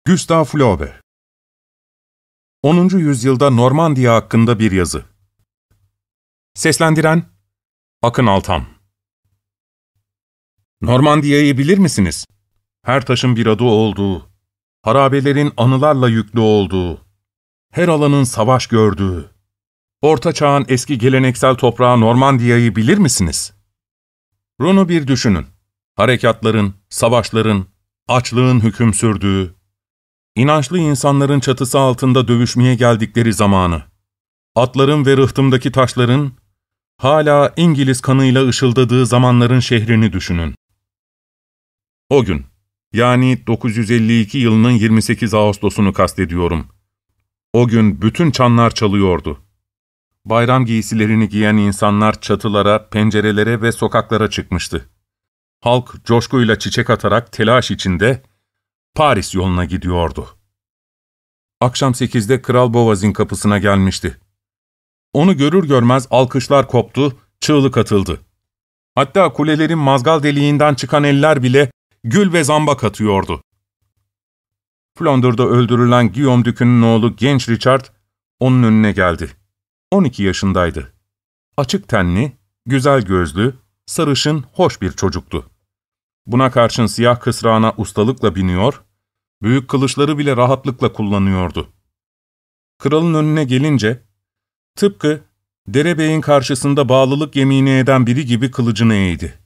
Gustave Flaubert 10. yüzyılda Normandiya hakkında bir yazı. Seslendiren Akın Altan. Normandiya'yı bilir misiniz? Her taşın bir adı olduğu, harabelerin anılarla yüklü olduğu, her alanın savaş gördüğü, Orta Çağ'ın eski geleneksel toprağı Normandiya'yı bilir misiniz? Run'u bir düşünün. Harekatların, savaşların, açlığın hüküm sürdüğü, İnançlı insanların çatısı altında dövüşmeye geldikleri zamanı, atların ve rıhtımdaki taşların, hala İngiliz kanıyla ışıldadığı zamanların şehrini düşünün. O gün, yani 952 yılının 28 Ağustos'unu kastediyorum. O gün bütün çanlar çalıyordu. Bayram giysilerini giyen insanlar çatılara, pencerelere ve sokaklara çıkmıştı. Halk coşkuyla çiçek atarak telaş içinde Paris yoluna gidiyordu. Akşam 8'de Kral Boğaz'ın kapısına gelmişti. Onu görür görmez alkışlar koptu, çığlık atıldı. Hatta kulelerin mazgal deliğinden çıkan eller bile gül ve zambak atıyordu. Flandır'da öldürülen Guillaume Duc'un oğlu genç Richard onun önüne geldi. 12 yaşındaydı. Açık tenli, güzel gözlü, sarışın, hoş bir çocuktu. Buna karşın siyah kısrağına ustalıkla biniyor, büyük kılıçları bile rahatlıkla kullanıyordu. Kralın önüne gelince, tıpkı derebeyin karşısında bağlılık yemini eden biri gibi kılıcını eğdi.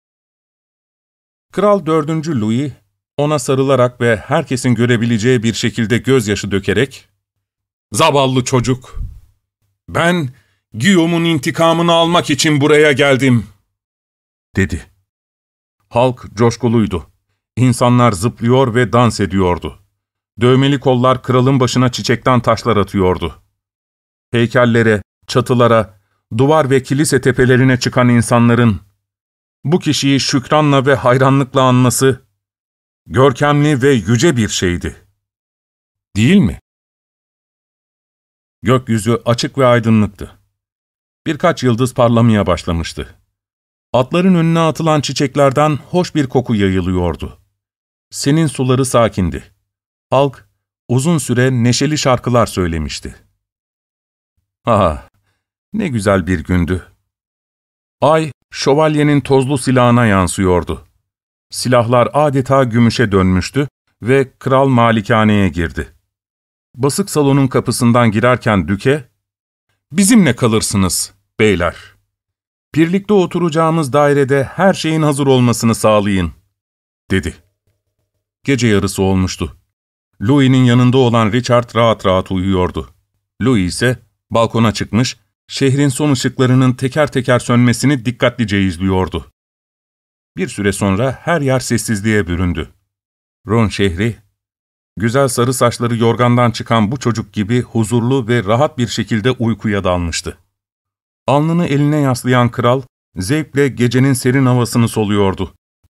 Kral 4. Louis, ona sarılarak ve herkesin görebileceği bir şekilde gözyaşı dökerek, ''Zavallı çocuk, ben Guillaume'un intikamını almak için buraya geldim.'' dedi. Halk coşkuluydu. İnsanlar zıplıyor ve dans ediyordu. Dövmeli kollar kralın başına çiçekten taşlar atıyordu. Heykellere, çatılara, duvar ve kilise tepelerine çıkan insanların bu kişiyi şükranla ve hayranlıkla anması görkemli ve yüce bir şeydi. Değil mi? Gökyüzü açık ve aydınlıktı. Birkaç yıldız parlamaya başlamıştı. Atların önüne atılan çiçeklerden hoş bir koku yayılıyordu. Senin suları sakindi. Halk uzun süre neşeli şarkılar söylemişti. Ah, ne güzel bir gündü. Ay, şövalyenin tozlu silahına yansıyordu. Silahlar adeta gümüşe dönmüştü ve kral malikaneye girdi. Basık salonun kapısından girerken Düke, ''Bizimle kalırsınız, beyler. Birlikte oturacağımız dairede her şeyin hazır olmasını sağlayın.'' dedi. Gece yarısı olmuştu. Louis'nin yanında olan Richard rahat rahat uyuyordu. Louis ise balkona çıkmış, şehrin son ışıklarının teker teker sönmesini dikkatlice izliyordu. Bir süre sonra her yer sessizliğe büründü. Ron şehri, güzel sarı saçları yorgandan çıkan bu çocuk gibi huzurlu ve rahat bir şekilde uykuya dalmıştı. Alnını eline yaslayan kral, zevkle gecenin serin havasını soluyordu.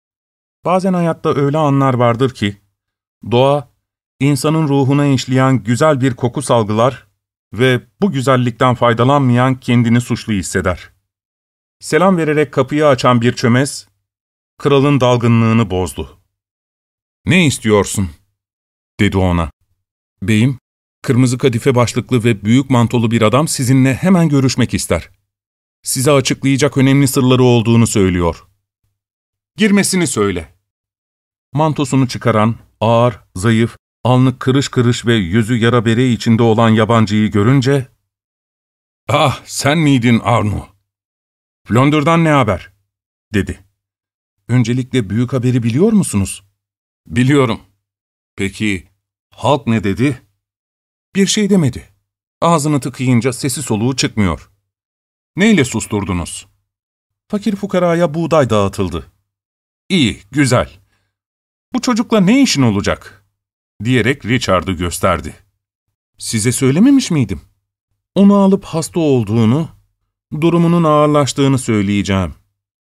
Bazen hayatta öyle anlar vardır ki, doğa, insanın ruhuna işleyen güzel bir koku salgılar ve bu güzellikten faydalanmayan kendini suçlu hisseder. Selam vererek kapıyı açan bir çömez, kralın dalgınlığını bozdu. ''Ne istiyorsun?'' dedi ona. ''Beyim, kırmızı kadife başlıklı ve büyük mantolu bir adam sizinle hemen görüşmek ister. Size açıklayacak önemli sırları olduğunu söylüyor. Girmesini söyle.'' Mantosunu çıkaran, ağır, zayıf, alnı kırış kırış ve yüzü yara bere içinde olan yabancıyı görünce, ''Ah, sen miydin Arnaud? Flandır'dan ne haber?'' dedi. ''Öncelikle büyük haberi biliyor musunuz?'' ''Biliyorum.'' ''Peki, halk ne dedi?'' ''Bir şey demedi. Ağzını tıkayınca sesi soluğu çıkmıyor.'' ''Neyle susturdunuz?'' ''Fakir fukaraya buğday dağıtıldı.'' ''İyi, güzel. Bu çocukla ne işin olacak?'' diyerek Richard'ı gösterdi. ''Size söylememiş miydim? Onu alıp hasta olduğunu, durumunun ağırlaştığını söyleyeceğim.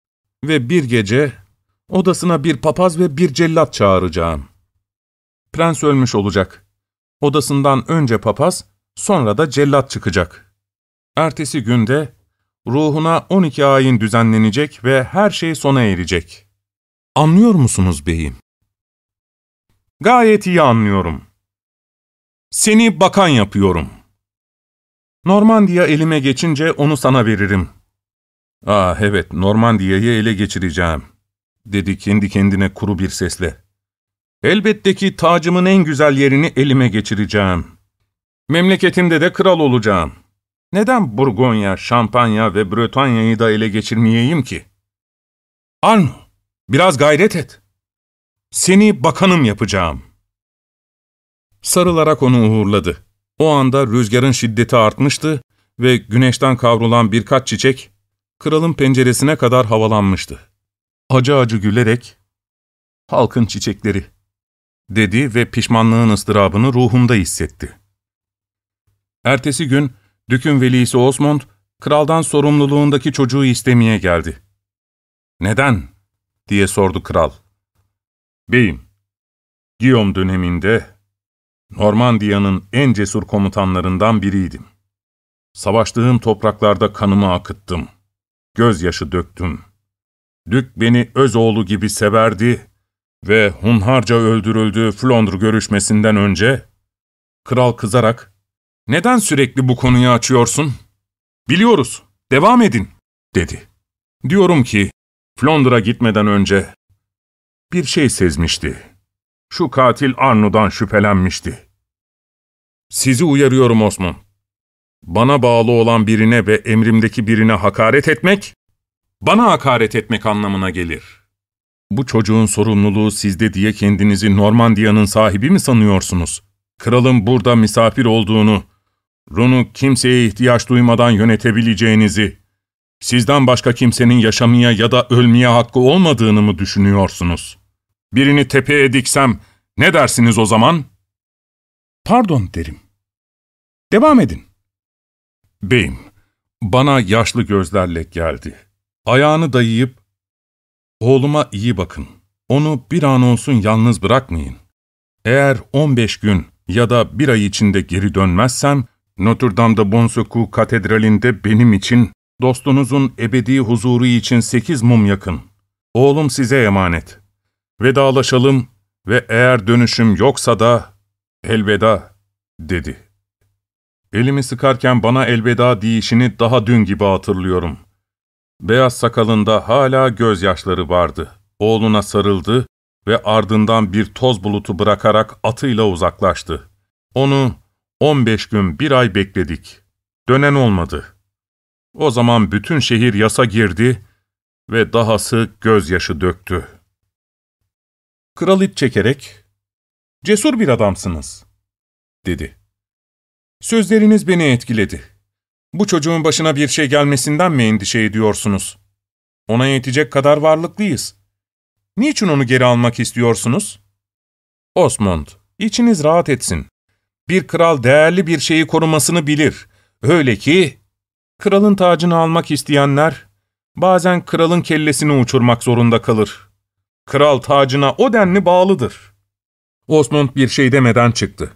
Ve bir gece odasına bir papaz ve bir cellat çağıracağım. Prens ölmüş olacak. Odasından önce papaz, sonra da cellat çıkacak. Ertesi günde ruhuna 12 ayin düzenlenecek ve her şey sona erecek. Anlıyor musunuz beyim?'' ''Gayet iyi anlıyorum.'' Seni bakan yapıyorum. Normandiya elime geçince onu sana veririm. Evet, Normandiya'yı ele geçireceğim, dedi kendi kendine kuru bir sesle. Elbette ki tacımın en güzel yerini elime geçireceğim. Memleketimde de kral olacağım. Neden Burgonya, Şampanya ve Bretanya'yı da ele geçirmeyeyim ki? Arno, biraz gayret et. Seni bakanım yapacağım. Sarılarak onu uğurladı. O anda rüzgarın şiddeti artmıştı ve güneşten kavrulan birkaç çiçek, kralın penceresine kadar havalanmıştı. Acı acı gülerek, "Halkın çiçekleri," dedi ve pişmanlığın ıstırabını ruhunda hissetti. Ertesi gün, Dük'ün velisi Osmond, kraldan sorumluluğundaki çocuğu istemeye geldi. "Neden?" diye sordu kral. "Beyim, Guillaume döneminde Normandiya'nın en cesur komutanlarından biriydim. Savaştığım topraklarda kanımı akıttım, gözyaşı döktüm. Dük beni öz oğlu gibi severdi ve hunharca öldürüldüğü Flandre görüşmesinden önce..." Kral kızarak, "Neden sürekli bu konuyu açıyorsun? Biliyoruz, devam edin," dedi. "Diyorum ki, Flandre'a gitmeden önce bir şey sezmişti. Şu katil Arno'dan şüphelenmişti. Sizi uyarıyorum Osmond. Bana bağlı olan birine ve emrimdeki birine hakaret etmek, bana hakaret etmek anlamına gelir. Bu çocuğun sorumluluğu sizde diye kendinizi Normandiya'nın sahibi mi sanıyorsunuz? Kralın burada misafir olduğunu, Run'u kimseye ihtiyaç duymadan yönetebileceğinizi, sizden başka kimsenin yaşamaya ya da ölmeye hakkı olmadığını mı düşünüyorsunuz? Birini tepeye diksem ne dersiniz o zaman?" "Pardon," derim. "Devam edin." "Beyim, bana yaşlı gözlerle geldi. Ayağını dayayıp, 'Oğluma iyi bakın, onu bir an olsun yalnız bırakmayın. Eğer 15 gün ya da bir ay içinde geri dönmezsem, Notre Dame de Bonsecours katedralinde benim için, dostunuzun ebedi huzuru için 8 mum yakın. Oğlum size emanet. Vedalaşalım ve eğer dönüşüm yoksa da elveda," dedi. Elimi sıkarken bana elveda deyişini daha dün gibi hatırlıyorum. Beyaz sakalında hala gözyaşları vardı. Oğluna sarıldı ve ardından bir toz bulutu bırakarak atıyla uzaklaştı. Onu 15 gün, bir ay bekledik. Dönen olmadı. O zaman bütün şehir yasa girdi ve dahası gözyaşı döktü. Kral iç çekerek, "Cesur bir adamsınız," dedi. "Sözleriniz beni etkiledi. Bu çocuğun başına bir şey gelmesinden mi endişe ediyorsunuz? Ona yetecek kadar varlıklıyız. Niçin onu geri almak istiyorsunuz? Osmond, içiniz rahat etsin. Bir kral değerli bir şeyi korumasını bilir. Öyle ki, kralın tacını almak isteyenler, bazen kralın kellesini uçurmak zorunda kalır. Kral tacına o denli bağlıdır." Osmond bir şey demeden çıktı.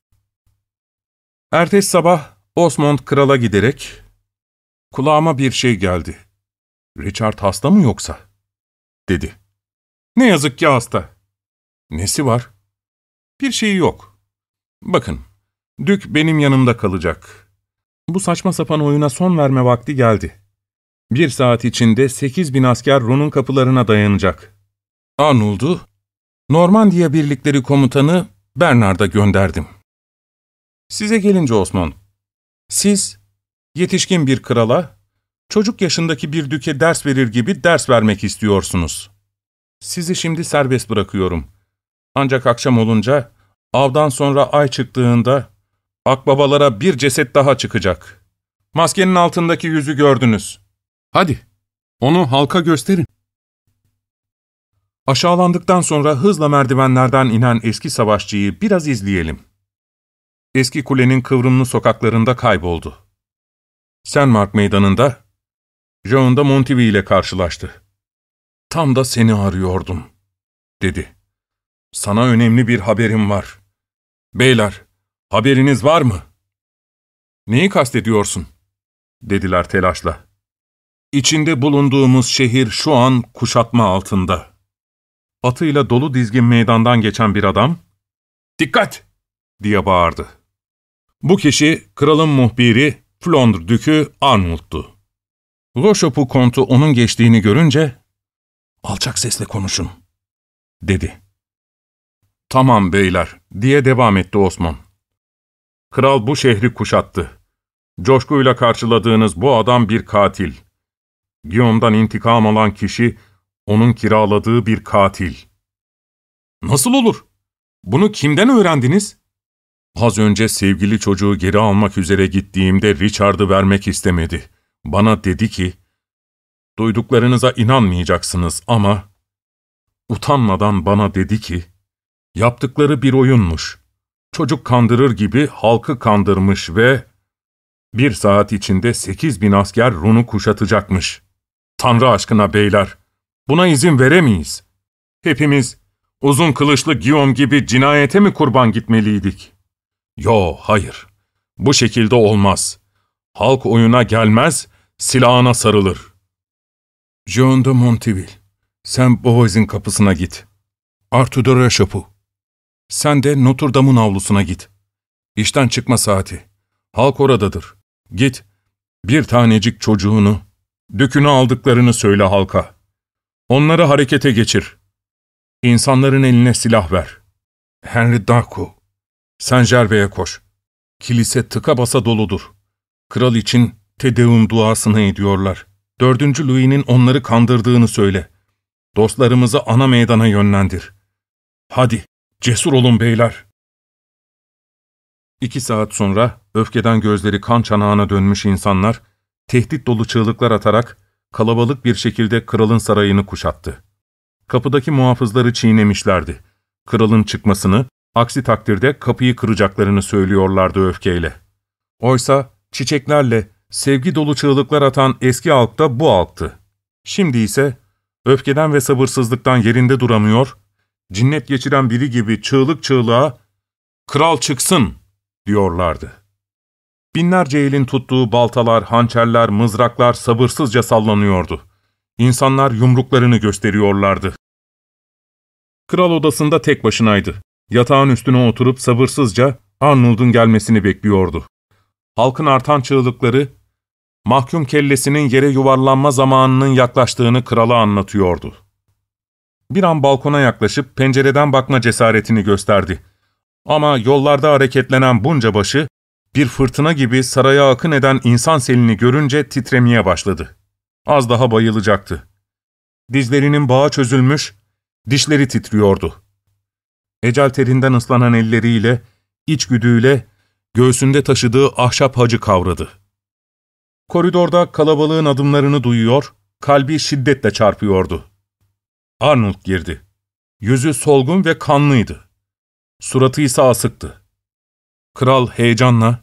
Ertesi sabah Osmond krala giderek, "Kulağıma bir şey geldi. Richard hasta mı yoksa?" dedi. "Ne yazık ki hasta." "Nesi var?" "Bir şeyi yok. Bakın, Dük benim yanımda kalacak. Bu saçma sapan oyuna son verme vakti geldi. 1 saat içinde 8.000 asker Run'un kapılarına dayanacak. Arnold'u, Normandiya birlikleri komutanı Bernard'a gönderdim. Size gelince Osmond, siz, yetişkin bir krala, çocuk yaşındaki bir düke ders verir gibi ders vermek istiyorsunuz. Sizi şimdi serbest bırakıyorum. Ancak akşam olunca, avdan sonra ay çıktığında, akbabalara bir ceset daha çıkacak. Maskenin altındaki yüzü gördünüz. Hadi, onu halka gösterin." Aşağılandıktan sonra hızla merdivenlerden inen eski savaşçıyı biraz izleyelim. Eski kulenin kıvrımlı sokaklarında kayboldu. Saint-Marc meydanında, Jean de Montivy ile karşılaştı. "Tam da seni arıyordum," dedi. "Sana önemli bir haberim var. Beyler, haberiniz var mı?" "Neyi kastediyorsun?" dediler telaşla. "İçinde bulunduğumuz şehir şu an kuşatma altında." Atıyla dolu dizgin meydandan geçen bir adam, "Dikkat!" diye bağırdı. Bu kişi kralın muhbiri Flandre Dükü Arnulf'tu. Rochefoucauld kontu onun geçtiğini görünce, "Alçak sesle konuşun," dedi. "Tamam beyler," diye devam etti Osman. "Kral bu şehri kuşattı. Coşkuyla karşıladığınız bu adam bir katil. Guillaume'dan intikam alan kişi, onun kiraladığı bir katil." "Nasıl olur? Bunu kimden öğrendiniz?" "Az önce sevgili çocuğu geri almak üzere gittiğimde Richard'ı vermek istemedi. Bana dedi ki, duyduklarınıza inanmayacaksınız ama..." Utanmadan bana dedi ki, yaptıkları bir oyunmuş. Çocuk kandırır gibi halkı kandırmış ve 1 saat içinde 8.000 asker Run'u kuşatacakmış. Tanrı aşkına beyler, buna izin veremeyiz. Hepimiz uzun kılıçlı Guillaume gibi cinayete mi kurban gitmeliydik? Yo, hayır. Bu şekilde olmaz. Halk oyuna gelmez, silahına sarılır. Jean de Montiville, sen Beauvois'in kapısına git. Arthur de Rochefoucauld, sen de Notre Dame'ın avlusuna git. İşten çıkma saati. Halk oradadır. Git, bir tanecik çocuğunu, dükünü aldıklarını söyle halka. Onları harekete geçir. İnsanların eline silah ver. Henri d'Arco, Saint Gervais koş. Kilise tıka basa doludur. Kral için Te Deum duasını ediyorlar. 4. Louis'nin onları kandırdığını söyle. Dostlarımızı ana meydana yönlendir. Hadi, cesur olun beyler. 2 saat sonra öfkeden gözleri kan çanağına dönmüş insanlar, tehdit dolu çığlıklar atarak kalabalık bir şekilde kralın sarayını kuşattı. Kapıdaki muhafızları çiğnemişlerdi. Kralın çıkmasını, aksi takdirde kapıyı kıracaklarını söylüyorlardı öfkeyle. Oysa çiçeklerle sevgi dolu çığlıklar atan eski halk da bu halktı. Şimdi ise öfkeden ve sabırsızlıktan yerinde duramıyor, cinnet geçiren biri gibi çığlık çığlığa "Kral çıksın!" diyorlardı. Binlerce elin tuttuğu baltalar, hançerler, mızraklar sabırsızca sallanıyordu. İnsanlar yumruklarını gösteriyorlardı. Kral odasında tek başınaydı. Yatağın üstüne oturup sabırsızca Arnold'un gelmesini bekliyordu. Halkın artan çığlıkları, mahkum kellesinin yere yuvarlanma zamanının yaklaştığını krala anlatıyordu. Bir an balkona yaklaşıp pencereden bakma cesaretini gösterdi. Ama yollarda hareketlenen bunca başı, bir fırtına gibi saraya akın eden insan selini görünce titremeye başladı. Az daha bayılacaktı. Dizlerinin bağı çözülmüş, dişleri titriyordu. Ecel terinden ıslanan elleriyle, içgüdüyle, göğsünde taşıdığı ahşap hacı kavradı. Koridorda kalabalığın adımlarını duyuyor, kalbi şiddetle çarpıyordu. Arnold girdi. Yüzü solgun ve kanlıydı. Suratı ise asıktı. Kral heyecanla,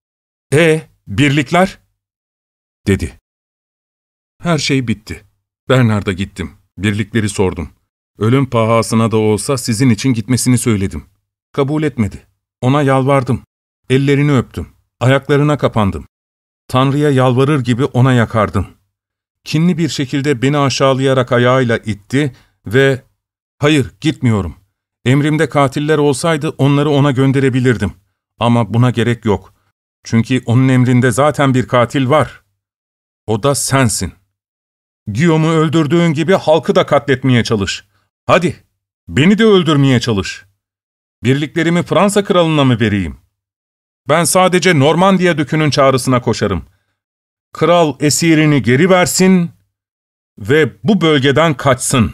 birlikler?" dedi. "Her şey bitti. Bernard'a gittim. Birlikleri sordum. Ölüm pahasına da olsa sizin için gitmesini söyledim. Kabul etmedi. Ona yalvardım. Ellerini öptüm. Ayaklarına kapandım. Tanrı'ya yalvarır gibi ona yakardım. Kinli bir şekilde beni aşağılayarak ayağıyla itti ve hayır, gitmiyorum. Emrimde katiller olsaydı onları ona gönderebilirdim. Ama buna gerek yok. Çünkü onun emrinde zaten bir katil var. O da sensin. Guillaume'u öldürdüğün gibi halkı da katletmeye çalış. Hadi, beni de öldürmeye çalış. Birliklerimi Fransa kralına mı vereyim? Ben sadece Normandiya dükünün çağrısına koşarım. Kral esirini geri versin ve bu bölgeden kaçsın.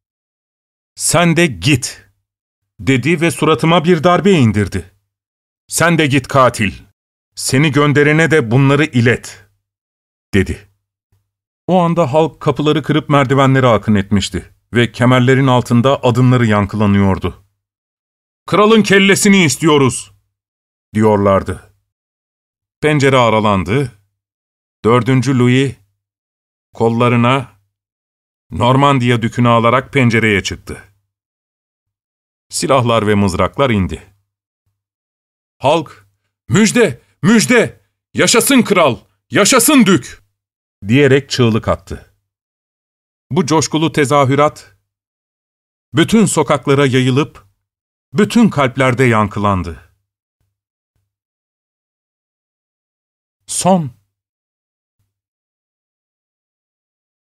Sen de git, dedi ve suratıma bir darbe indirdi. Sen de git katil. Seni gönderene de bunları ilet, dedi. O anda halk kapıları kırıp merdivenlere akın etmişti ve kemerlerin altında adımları yankılanıyordu. "Kralın kellesini istiyoruz," diyorlardı. Pencere aralandı. 4. Louis kollarına Normandiya dükünü alarak pencereye çıktı. Silahlar ve mızraklar indi. Halk, "Müjde, müjde! Yaşasın kral, yaşasın dük!" diyerek çığlık attı. Bu coşkulu tezahürat bütün sokaklara yayılıp bütün kalplerde yankılandı. son.